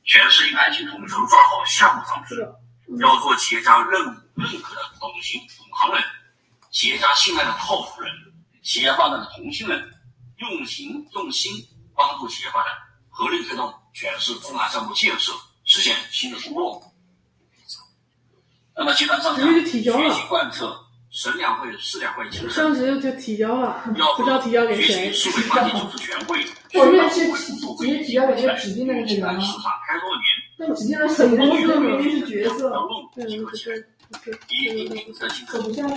全市一爱情统筹抓好项目方式，要做企业家认可的同行人，企业家信赖的靠谱人，企业发展的同心人，用心帮助企业发展，合力推动全市重大项目建设实现新的突破。那么集团上下学习贯彻省两会、市两会精神， 上次就提交了，不知道提交给谁。 市委发起组织全会， 我认识直接提交给那个指定的那个人了。 市场开多年， 但指定的谁的这个明明是角色， 要弄几个钱，第一，可不像